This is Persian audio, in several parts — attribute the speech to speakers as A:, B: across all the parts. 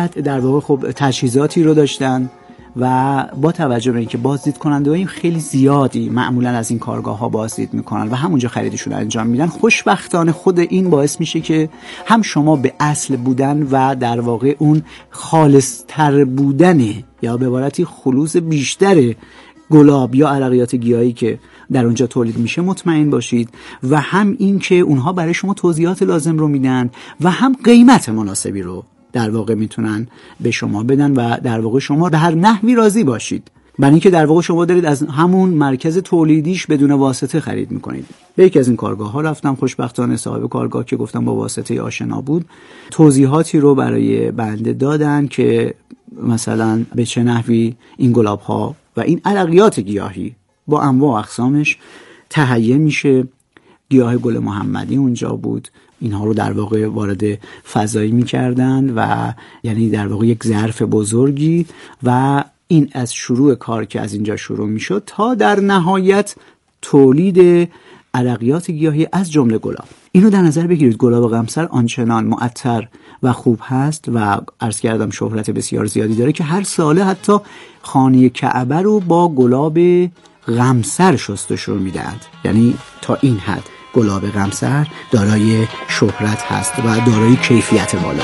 A: در واقع خب تجهیزاتی رو داشتن و با توجه به اینکه بازدید کننده‌های خیلی زیادی معمولا از این کارگاه‌ها بازدید میکنن و همونجا خریدشون انجام میدن، خوشبختانه خود این باعث میشه که هم شما به اصل بودن و در واقع اون خالص‌تر بودن یا به عبارتی خلوص بیشتر گلاب یا عرقیات گیاهی که در اونجا تولید میشه مطمئن باشید و هم این که اونها برای شما توضیحات لازم رو میدن و هم قیمت مناسبی رو در واقع میتونن به شما بدن و در واقع شما به هر نحوی راضی باشید، برای اینکه در واقع شما دارید از همون مرکز تولیدیش بدون واسطه خرید میکنید. به یکی از این کارگاه ها رفتم، خوشبختانه صاحب کارگاه که گفتم با واسطه آشنا بود توضیحاتی رو برای بنده دادن که مثلا به چه نحوی این گلاب ها و این عرقیات گیاهی با انواع و اقسامش تهیه میشه. گیاه گل محمدی اونجا بود، اینها رو در واقع وارد فضایی میکردن و یعنی در واقع یک ظرف بزرگی و این از شروع کار که از اینجا شروع میشد تا در نهایت تولید عرقیات گیاهی از جمله گلاب. اینو در نظر بگیرید، گلاب قمصر آنچنان معطر و خوب هست و عرض کردم شهرت بسیار زیادی داره که هر ساله حتی خانه کعبه رو با گلاب قمصر شستشو میدهند. یعنی تا این حد گلاب قمصر دارای شهرت هست و دارای کیفیت بالا.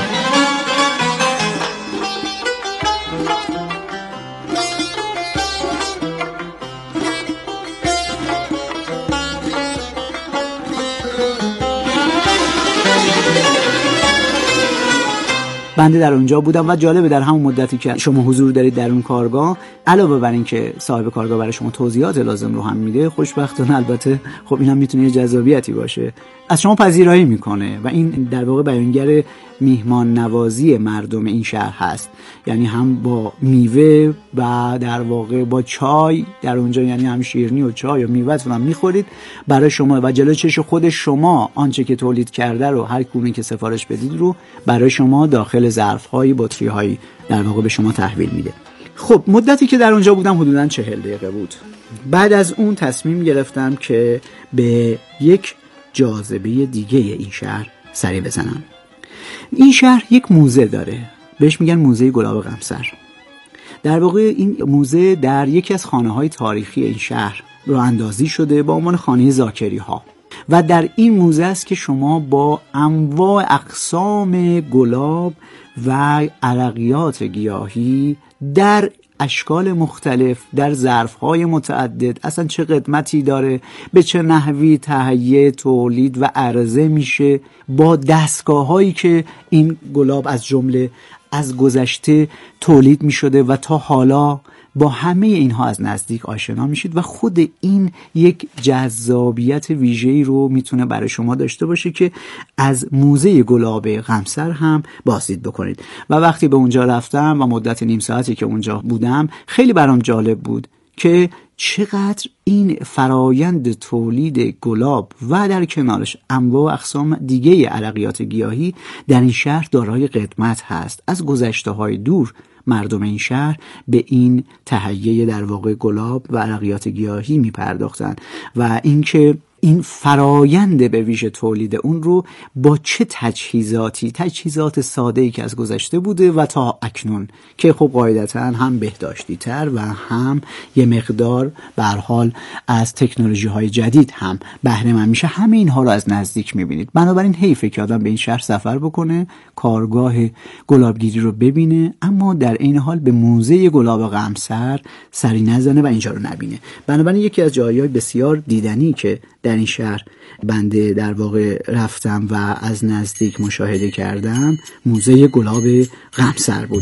A: بنده در اونجا بودم و جالبه در همون مدتی که شما حضور دارید در اون کارگاه، علاوه بر این که صاحب کارگاه برای شما توضیحات لازم رو هم میده، خوشبختانه البته خب اینم میتونه یه جذابیتی باشه، از شما پذیرایی میکنه و این در واقع بیانگر میهمان نوازی مردم این شهر هست. یعنی هم با میوه و در واقع با چای در اونجا، یعنی هم شیرینی و چای و میوه‌تون هم میخورید برای شما و جلوی چش خود شما آنچه که تولید کرده رو هر کدومی که سفارش بدید رو برای شما داخل ظرف‌های بطری‌هایی در واقع به شما تحویل میده. خب مدتی که در اونجا بودم حدوداً 40 دقیقه بود. بعد از اون تصمیم گرفتم که به یک جاذبه دیگه این شهر سری بزنم. این شهر یک موزه داره، بهش میگن موزه گلاب قمصر. در واقع این موزه در یکی از خانه‌های تاریخی این شهر راه اندازی شده با عنوان خانه زاکری‌ها و در این موزه است که شما با انواع اقسام گلاب و عرقیات گیاهی در اشکال مختلف در ظرف‌های متعدد، اصلا چه قدمتی داره، به چه نحوی تهیه، تولید و عرضه میشه، با دستگاه‌هایی که این گلاب از جمله از گذشته تولید می‌شده و تا حالا با همه اینها از نزدیک آشنا میشید و خود این یک جذابیت ویژه‌ای رو میتونه برای شما داشته باشه که از موزه گلاب قمصر هم بازدید بکنید. و وقتی به اونجا رفتم و مدت نیم ساعتی که اونجا بودم خیلی برام جالب بود که چقدر این فرایند تولید گلاب و در کنارش انواع و اقسام دیگه عرقیات گیاهی در این شهر دارای قدمت هست. از گذشته‌های دور مردم این شهر به این تهیه در واقع گلاب و عرقیات گیاهی می پرداختن و اینکه این فرایند به ویژه تولید اون رو با چه تجهیزات ساده‌ای که از گذشته بوده و تا اکنون که خب قاعدتاً هم بهداشتی تر و هم یه مقدار به هر حال از تکنولوژی‌های جدید هم بهره مند میشه، همه اینها رو از نزدیک می‌بینید. بنابراین حیفه که آدم به این شهر سفر بکنه، کارگاه گلابگیری رو ببینه، اما در عین حال به موزه گلاب قمصر سری نزنه و اینجا رو نبینه. بنابراین یکی از جای‌های بسیار دیدنی که در این شهر بنده در واقع رفتم و از نزدیک مشاهده کردم موزه گلاب قمصر بود.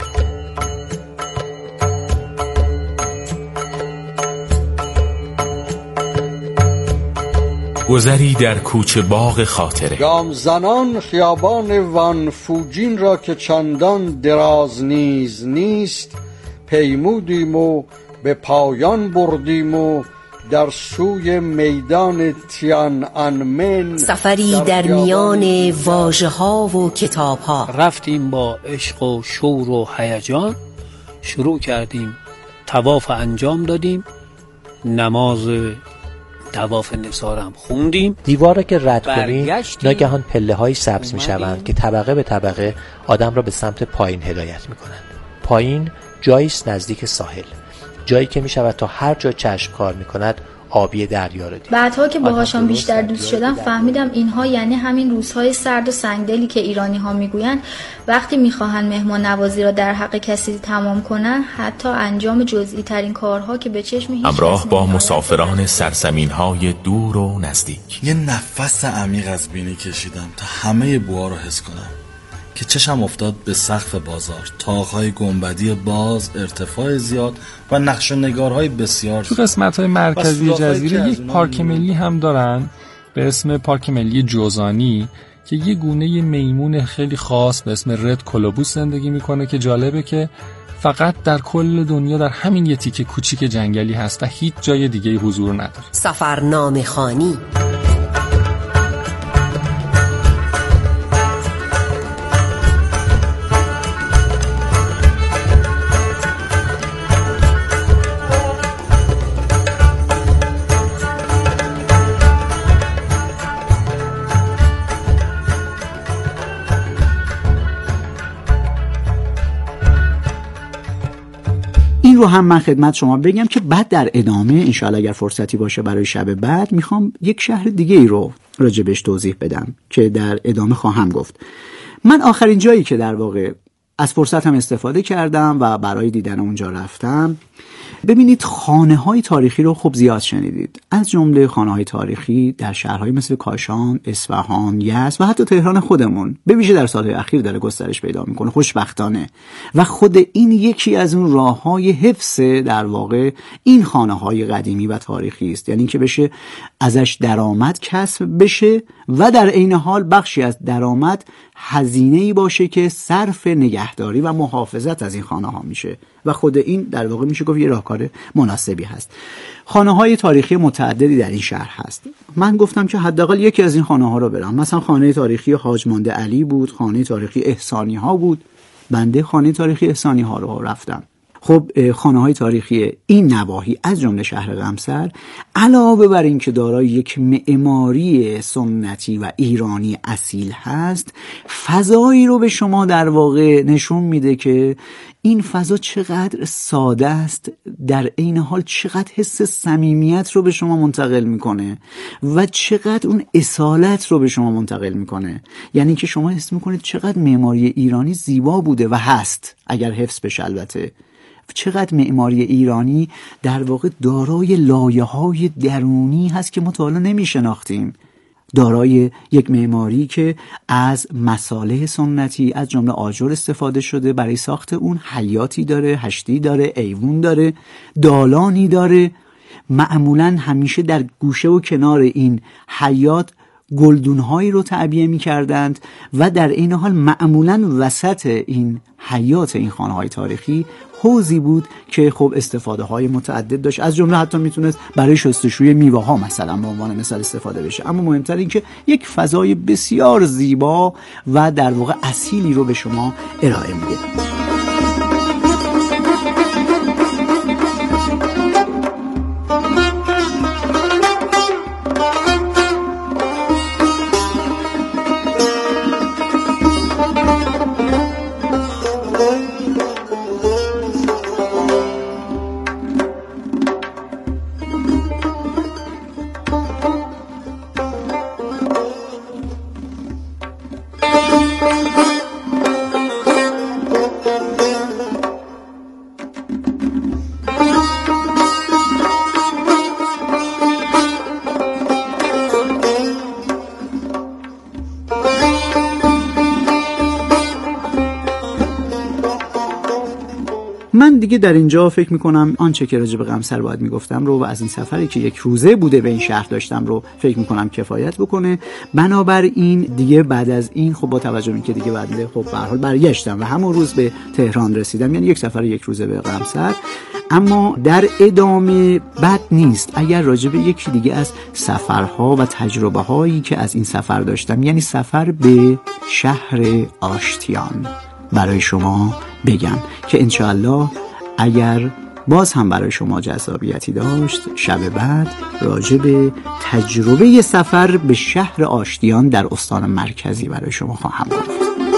B: گذری در کوچه باغ خاطره.
C: گام زنان خیابان وان فوجین را که چندان دراز نیست پیمودیم و به پایان بردیم و در سوی میدان تیان انمن
D: سفری در میان واژه‌ها و کتاب‌ها
E: رفتیم با عشق و شور و هیجان، شروع کردیم طواف انجام دادیم، نماز طواف نثار هم خوندیم.
F: دیوار را که رد کنیم
E: برگشتیم.
F: ناگهان پله‌های سبز می‌شوند که طبقه به طبقه آدم را به سمت پایین هدایت می‌کنند. پایین جایی است نزدیک ساحل، جایی که می‌شود تا هر جا چشم کار می‌کند آبی دریا را دید.
G: بعدها که باهاشون بیشتر دوست شدم فهمیدم اینها یعنی همین روزهای سرد و سنگدلی که ایرانی‌ها میگویند وقتی می‌خواهند مهمان نوازی را در حق کسی تمام کنند حتی انجام جزئی ترین کارها که به چشم هیچ
B: همراه با مسافران سرزمین‌های دور و نزدیک.
H: یه نفس عمیق از بینی کشیدم تا همه بوها رو حس کنم که چشم افتاد به سقف بازار، طاق‌های گنبدی باز، ارتفاع زیاد و نقش و نگارهای بسیار.
I: تو قسمت‌های مرکزی جزیره یک پارک ملی هم دارن به اسم پارک ملی جوزانی که یه گونه میمون خیلی خاص به اسم رد کولوبوس زندگی میکنه که جالبه که فقط در کل دنیا در همین یه تیکه کوچیک جنگلی هست و هیچ جای دیگه حضور نداره.
D: سفرنامه خوانی.
A: این رو هم من خدمت شما بگم که بعد در ادامه انشاءالله اگر فرصتی باشه برای شب بعد میخوام یک شهر دیگه ای رو راجبش توضیح بدم که در ادامه خواهم گفت. من آخرین جایی که در واقع از فرصتم استفاده کردم و برای دیدن اونجا رفتم، ببینید خانه‌های تاریخی رو خب زیاد شنیدید، از جمله خانه‌های تاریخی در شهرهای مثل کاشان، اصفهان، یزد و حتی تهران خودمون به ویژه در سالهای اخیر داره گسترش پیدا میکنه خوشبختانه، و خود این یکی از اون راه‌های حفظ در واقع این خانه‌های قدیمی و تاریخی است، یعنی که بشه ازش درآمد کسب بشه و در عین حال بخشی از درآمد هزینه‌ای باشه که صرف نگهداری و محافظت از این خانه‌ها میشه و خود این در واقع میشه گفت یه راهکار مناسبی هست. خانه‌های تاریخی متعددی در این شهر هست. من گفتم که حداقل یکی از این خانه‌ها رو برم. مثلا خانه تاریخی حاج مانده علی بود، خانه تاریخی احسانی‌ها بود. بنده خانه تاریخی احسانی‌ها رو رفتم. خب خانه‌های تاریخی این نواحی از جمله شهر قمصر علاوه بر این که دارای یک معماری سنتی و ایرانی اصیل هست، فضایی رو به شما در واقع نشون میده که این فضا چقدر ساده است، در عین حال چقدر حس صمیمیت رو به شما منتقل میکنه و چقدر اون اصالت رو به شما منتقل میکنه. یعنی که شما حس میکنید چقدر معماری ایرانی زیبا بوده و هست اگر حفظ بشه. البته چقدر معماری ایرانی در واقع دارای لایه‌های درونی هست که ما تا حالا نمی‌شناختیم، دارای یک معماری که از مصالح سنتی از جمله آجر استفاده شده برای ساخت اون، حیاتی داره، هشتی داره، ایوون داره، دالانی داره. معمولاً همیشه در گوشه و کنار این حیات گلدون‌هایی رو تعبیه می‌کردند و در این حال معمولاً وسط این حیات این خانه‌های تاریخی حوضی بود که خب استفاده‌های متعدد داشت، از جمله حتی میتونست برای شستشوی میوه‌ها مثلا به عنوان مثال استفاده بشه. اما مهمتر این که یک فضای بسیار زیبا و در واقع اصیلی رو به شما ارائه میده. من دیگه در اینجا فکر میکنم آنچه که راجع به قمصر باید میگفتم رو و از این سفری که یک روزه بوده به این شهر داشتم رو فکر میکنم کفایت بکنه. بنابراین دیگه بعد از این خب با توجه به اینکه دیگه بعد خب به هر حال برگشتم و همون روز به تهران رسیدم، یعنی یک سفر یک روزه به قمصر، اما در ادامه بد نیست اگر راجع به یکی دیگه از سفرها و تجربه هایی که از این سفر داشتم، یعنی سفر به شهر آشتیان، برای شما بگم که انشاءالله اگر باز هم برای شما جذابیتی داشت، شب بعد راجع به تجربه سفر به شهر آشتیان در استان مرکزی برای شما خواهم گفت.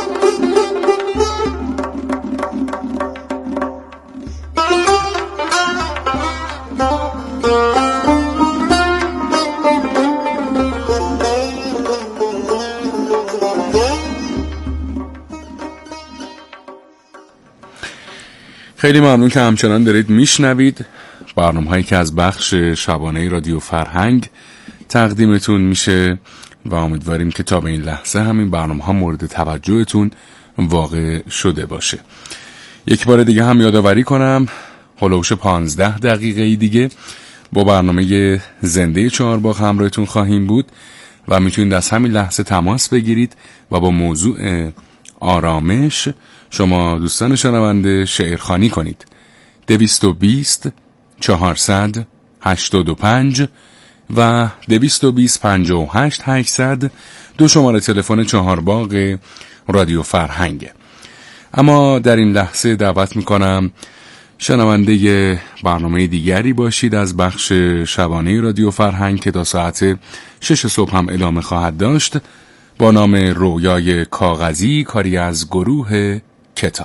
J: خیلی ممنون که همچنان دارید میشنوید برنامه‌هایی که از بخش شبانه رادیو فرهنگ تقدیمتون میشه و امیدواریم که تا به این لحظه همین برنامه‌ها مورد توجهتون واقع شده باشه. یک بار دیگه هم یادآوری کنم هلوش 15 دقیقه دیگه با برنامه زنده چهارباغ همراهتون خواهیم بود و میتونید از همین لحظه تماس بگیرید و با موضوع آرامش شما دوستان شنونده شعرخوانی کنید. 220 400 85 و 220 58 800 دو شماره تلفن چهارباغ رادیو فرهنگه. اما در این لحظه دعوت میکنم شنونده برنامه دیگری باشید از بخش شبانه رادیو فرهنگ که تا ساعت 6 صبح هم ادامه خواهد داشت با نام رویای کاغذی، کاری از گروه کتاب.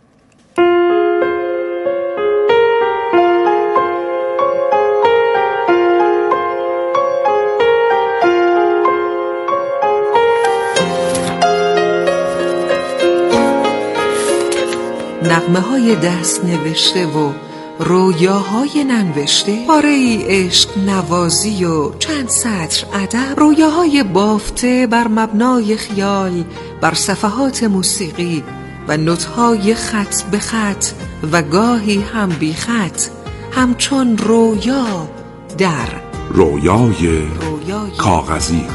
K: نغمه های دست نوشته و رویاهای ننوشته، پاره ای عشق نوازی و چند سطر ادب، رویاهای بافته بر مبنای خیال بر صفحات موسیقی و نوت‌های خط به خط و گاهی هم بی خط، همچون رویا در
L: رویای کاغذی.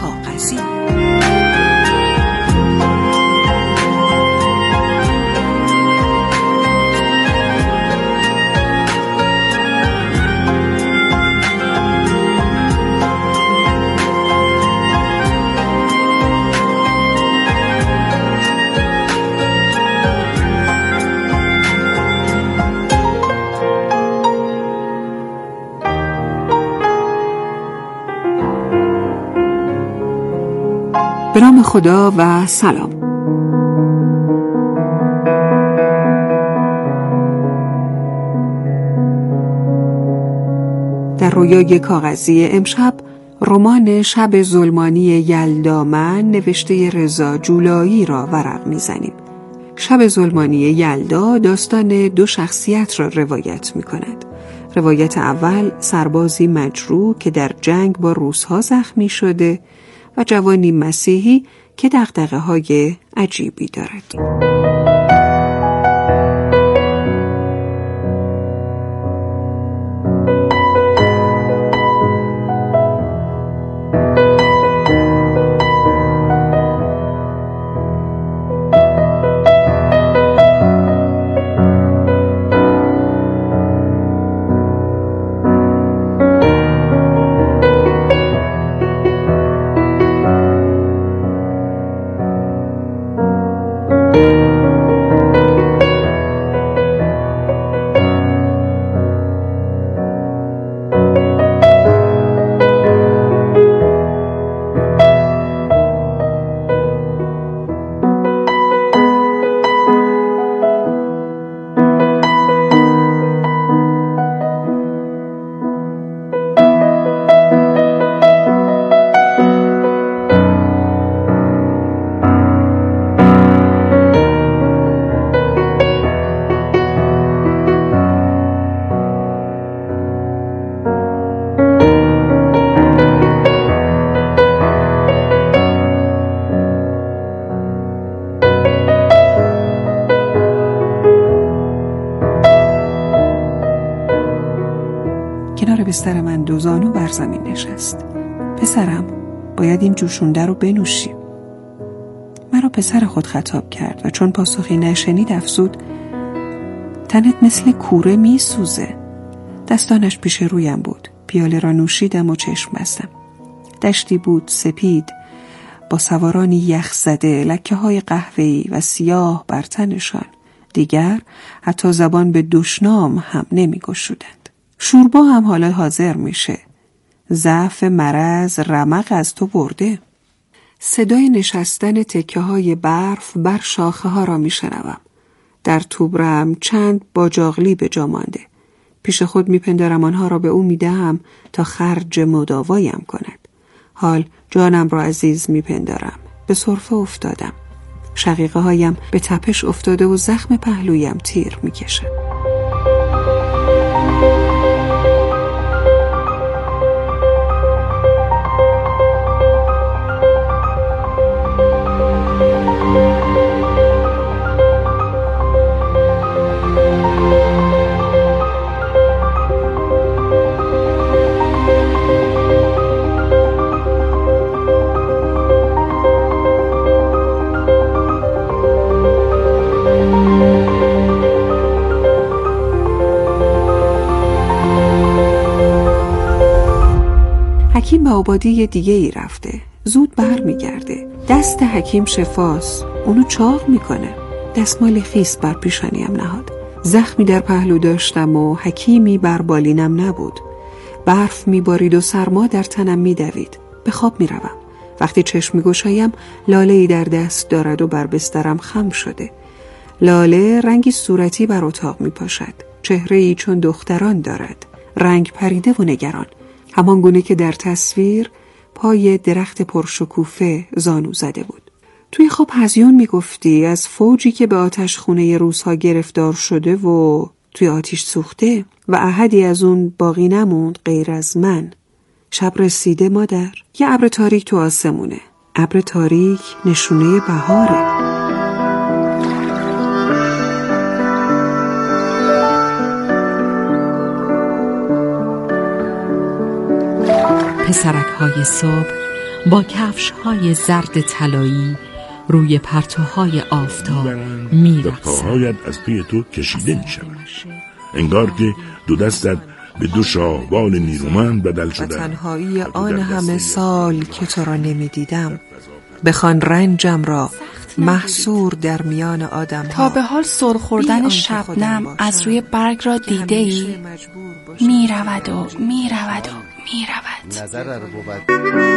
K: به نام خدا و سلام. در رویای کاغذی امشب رمان شب ظلمانی یلدامن نوشته رضا جولایی را ورق میزنیم. شب ظلمانی یلدا داستان دو شخصیت را روایت می کند. روایت اول سربازی مجروح که در جنگ با روس‌ها زخمی شده و جوانی مسیحی که دغدغه‌های عجیبی دارد. کنار بستر من دو زانو بر زمین نشست. پسرم، باید این جوشونده رو بنوشی. مرا پسر خود خطاب کرد و چون پاسخی نشنید افزود: تنت مثل کوره می سوزه. دستانش پیش رویم بود. پیاله را نوشیدم و چشم بستم. دشتی بود سپید با سوارانی یخ زده، لکه های قهوه‌ای و سیاه بر تنشان، دیگر حتی زبان به دشنام هم نمی‌گشودند. شوربا هم حالا حاضر میشه. ضعف مرض رمق از تو برده. صدای نشستن تکه های برف بر شاخه ها را میشنوم. در توبرم چند باجاقلی به جا مانده. پیش خود میپندارم آنها را به او میدهم تا خرج مداوایم کند. حال جانم را عزیز میپندارم. به سرفه افتادم. شقیقه هایم به تپش افتاده و زخم پهلویم تیر میکشه. حکیم به آبادی دیگه ای رفته. زود بر میگرده. دست حکیم شفاست. اونو چاق میکنه. دستمال خیس بر پیشانیم نهاد. زخمی در پهلو داشتم و حکیمی بر بالینم نبود. برف میبارید و سرما در تنم میدوید. به خواب میروم. وقتی چشم میگشایم لاله‌ای در دست دارد و بر بسترم خم شده. لاله رنگی صورتی بر اتاق میپاشد. چهره‌ای چون دختران دارد. رنگ پریده و نگران. همان گونه که در تصویر پای درخت پرشکوفه زانو زده بود. توی خواب هزیون میگفتی از فوجی که به آتش خونه روس‌ها گرفتار شده و توی آتش سوخته و احدی از اون باقی نموند غیر از من. شب رسیده مادر. یه ابر تاریک تو آسمونه. ابر تاریک نشونه بهاره.
M: پسرک‌های صبح با کفش‌های زرد طلایی روی پرتوهای آفتاب می‌رقصند.
L: پاهایت از پی تو کشیده می‌شود. انگار که دو دستت به دو شاهبال نیرومند بدل شده.
K: تنهایی آن همه سال که تو را نمی‌دیدم. بخوان رنجم را محصور در میان آدم ها.
N: تا به حال سر خوردن شبنم از روی برگ را دیده ای؟ می رود و می رود و می رود. نظر رو بود.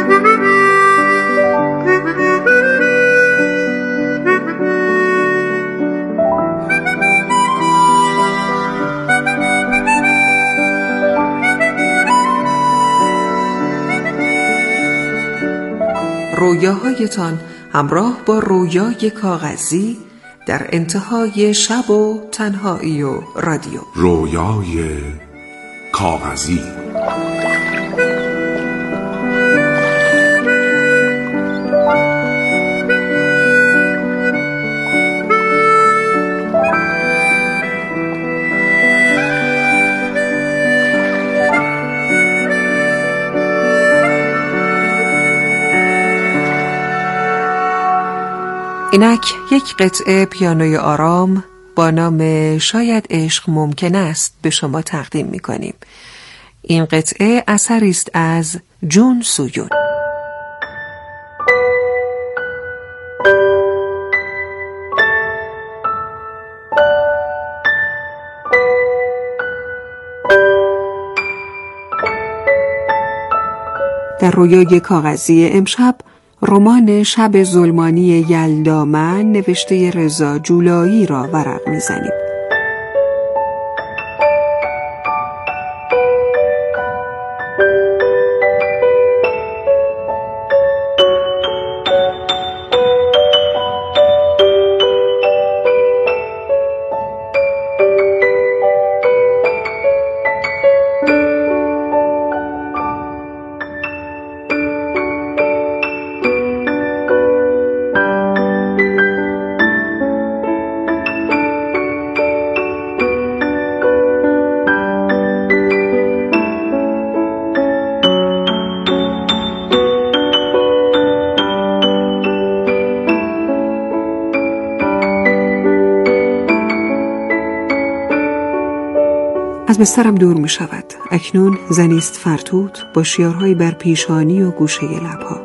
K: رویاهایتان همراه با رویای کاغذی در انتهای شب و تنهایی و رادیو.
L: رویای کاغذی.
K: اینک یک قطعه پیانوی آرام با نام شاید عشق ممکن است به شما تقدیم می‌کنیم. این قطعه اثری است از جون سویون. در رویای کاغذی امشب رمان شب ظلمانی یلدامن نوشته رضا جولایی را ورق می‌زنیم. از بسترم دور می شود. اکنون زنیست فرتوت با شیارهای بر پیشانی و گوشه لبها.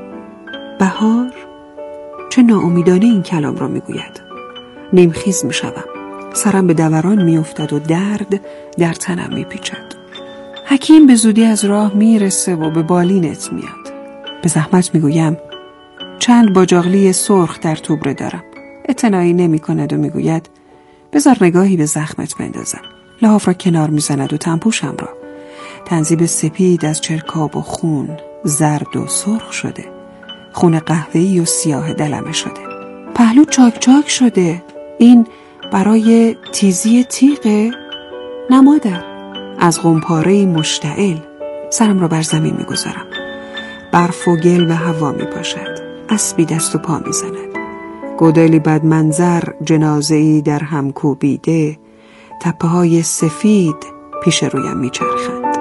K: بهار چه ناامیدانه این کلام را می گوید. نیمخیز می شوم. سرم به دوران میافتد و درد در تنم میپیچد. حکیم به زودی از راه میرسه و به بالینت میاد. به زحمت میگویم چند باجاقلی سرخ در توبره دارم. اعتنایی نمی کند و میگوید بذار نگاهی به زخمت بندازم. لحاف را کنار میزند و تنپوشم را. تنظیب سپید از چرکاب و خون، زرد و سرخ شده. خون قهوه‌ای و سیاه دلمه شده. پهلو چاک چاک شده. این برای تیزی تیغه؟ نه مادر. از غمپاره مشتعل. سرم را بر زمین میگذارم. برف و گل به هوا میپاشد. اسبی دست و پا میزند. گودالی بد منظر، جنازه‌ای در هم کوبیده، تپه‌های سفید پیش رویم میچرخند.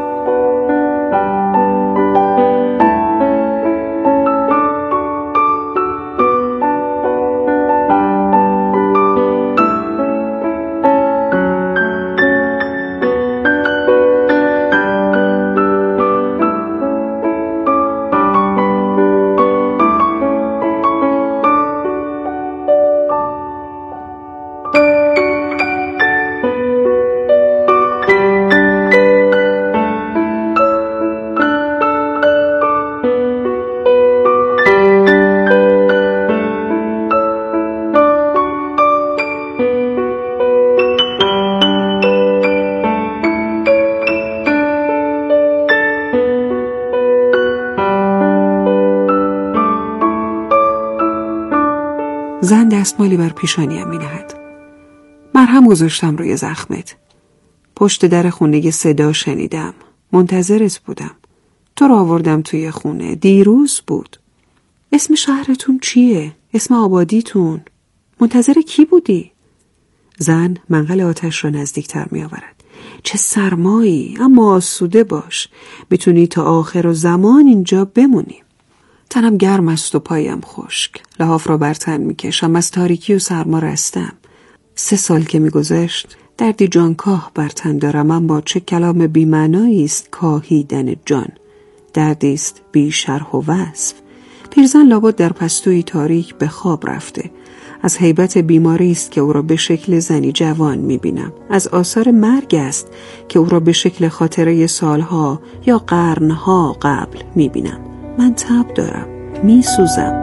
K: زن دستمالی بر پیشانیم می نهد. مرهم گذاشتم روی زخمت. پشت در خونه صدا شنیدم. منتظرت بودم. تو را آوردم توی خونه. دیروز بود. اسم شهرتون چیه؟ اسم آبادیتون؟ منتظر کی بودی؟ زن منقل آتش را نزدیکتر می آورد. چه سرمایی، اما آسوده باش. میتونی تا آخر زمان اینجا بمونی. تنم گرم است و پایم خشک. لحاف را بر تن میکشم. از تاریکی و سرما رستم. 3 سال که میگذشت دردی جانکاه بر تن دارم. اما چه کلام بی‌معنایی است کاهیدن جان. دردی است بی شرح و وصف. پیرزن لابد در پستوی تاریک به خواب رفته. از هیبت بیماری است که او را به شکل زنی جوان میبینم. از آثار مرگ است که او را به شکل خاطره سالها یا قرنها قبل میبینم. من تب دارم. میسوزم.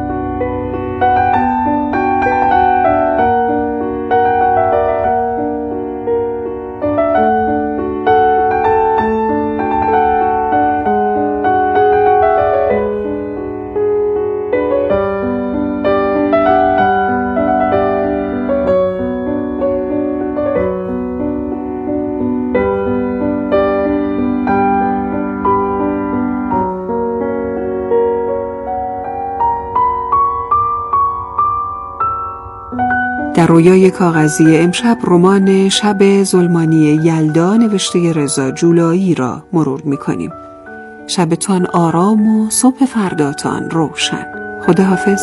K: در رویای کاغذی امشب رمان شب ظلمانی یلدا نوشته رضا جولایی را مرور می‌کنیم. شبتان آرام و صبح فرداتان روشن. خداحافظ.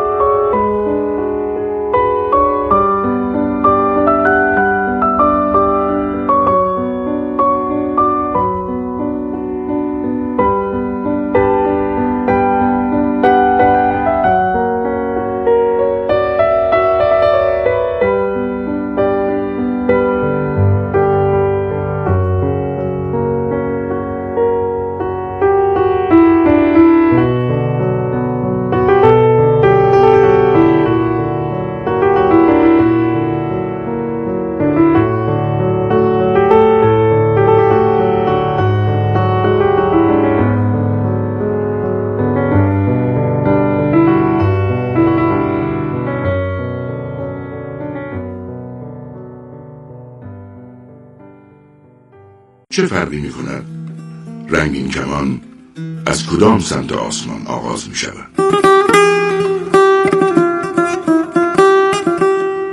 L: چه فرقی می کند رنگین کمان از کدام سمت آسمان آغاز می شود؟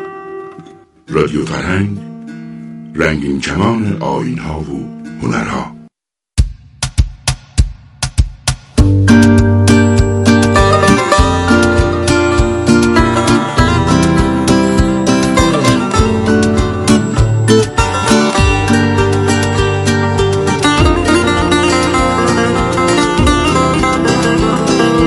L: رادیو فرهنگ، رنگین کمان آیین‌ها و هنرها.